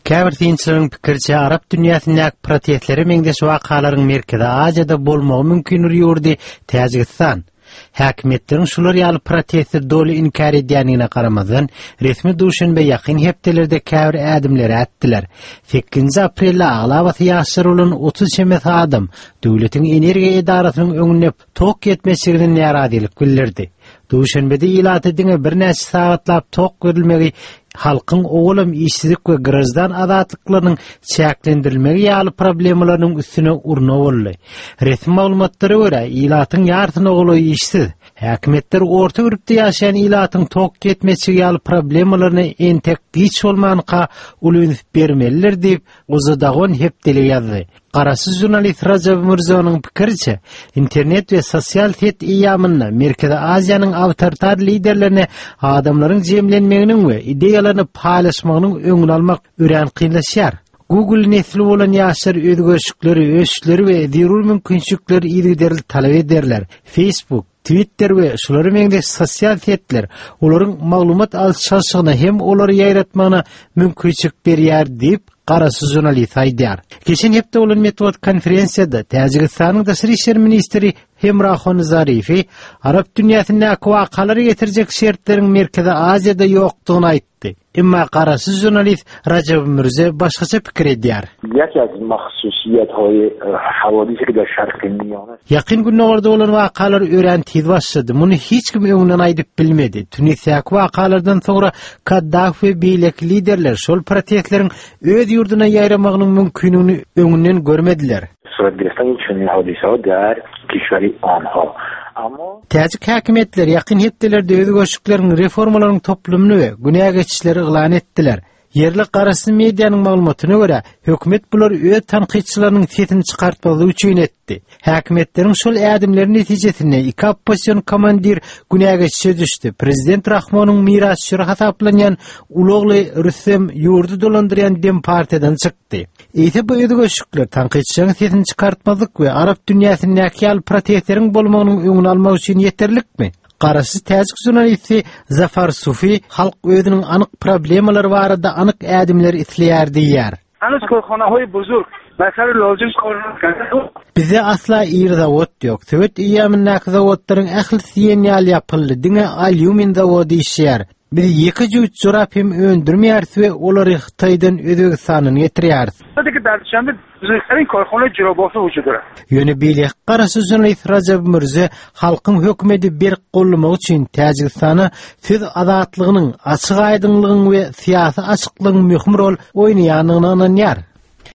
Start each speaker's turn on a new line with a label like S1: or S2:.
S1: Käbir tynçylygyň pikirçe Arap dünýäsindäki protestleri meňdeş wakalaryň merkezi Aziýada bolmagy mümkin ýurdy Täjikistan. Häkimetleriň şular ýaly protestler doly inkar edýänine garamazdan resmi duşanbe ýakyn hepdelerde käbir ädimleri ätdiler. 8 aprelde Aglabat ýaşar bolan 30 şemes adam döwletiň energiýa idarasynyň öňüne tok etmesinden naradylyk bildirdi. Duşanbede ilat edilýän bir näçe sagatlap tok verilmegi halkyň oglum işsizlik we grajdan azatlyklarynyň çäklendirilmegi ýaly problemalarynyň üstüne urna boldy. Resmi maglumatlary görä, ilatyň ýartyny ogly işsiz. Häkimetler orta grupda ýaşaýan ilatyň tok ketmesi ýaly problemalaryny entek hiç bolmanyka ulanyp bermeliler diýip uzadagon hepdeli ýazdy. Qarasy jurnalist Rajab Mirzonyň pikirçe, internet we sosial set ýamyna Merkezi Aziýanyň awtoritar liderlerine adamlaryň jemlenmeginiň we ideýalaryny paýlaşmagynyň öňüni almak ören kynlaşýar. Google nesli bolan ýaşar özgöçükleri, ösleri we zerur mümkinçilikleri ýigderli talap ederler. Facebook, Twitter we şolary meňde sosial setler olaryň maglumat alşaşygyna hem olary ýaýratmagyna mümkinçilik berýär diýip Qarasy jurnalist aýdýar. Geçen hepde bolan metod konferensiýada Täjikistanyň Daşary işler ministri Hemrahon Zarifi Arap dünýäsindäki wakalary getirjek şertleriň Merkezi Aziýada ýokdugyny aýtdy. Emma Qarasy jurnalist Rajab Mirze başgaça pikir edýär. Ýakyn günlerde bolan wakalar ören tez başlady. Muny hiç kim öňünden aýdyp bilmedi. Tunisiýaky wakalardan soňra Kaddafi we beýlek liderler şol protestleriň öz ýurduna ýaýramagynyň mümkinligini öňünden görmediler. Täjik häkimetler ýakyn hepdelerde öz göçükleriň reformalaryň toplumyny we günä geçişleri ýylan etdiler. Yerli qarasy mediýanyň maglumatyna görä, hökümet bular öz tanqidçilarynyň setini çykartmagy üçin etdi. Häkimetleriň şol ädimleri netijesinde iki opposision komandir günä geçişe düşdi. Prezident Rahmonyň mirasçyry hasaplanýan ulugly Rüstem ýurdu dolandyrýan Dem partiýadan çykdy. Eýse bu ödgöçükler tanqidçilaryň setini çykartmadyk we Arap dünýäsindäki ýaly protestleriň bolmagynyň öňüni almak üçin ýeterlikmi? Qarasy täjik jurnalisti Zafar Sufi halk özüniň anyk problemalary barada anyk ädimler isleýär diýär.
S2: Anus korxonahoy buzurg mesele lozim korxona.
S1: Bize asla ýer zawod ýok. Söwet ýamynyň zawodlaryň ähli ýaly ýapyldy. Diňe alümin zawody işýär. Biz 2-3 jorap hem öndürmeýäris we olary Hytaýdan Özbegistanyň getirýäris.
S2: Taýdaki därtşende bizlerin korxona jirobosy wujudura.
S1: Ýöne beýle Qarasy jurnalist Rajab Mirze halkyň hökümeti bir gollamak üçin Täjikistany söz azatlygynyň açyk aýdynlygyň we syýasy açyklygyň möhüm rol oýnaýanyny ananýar.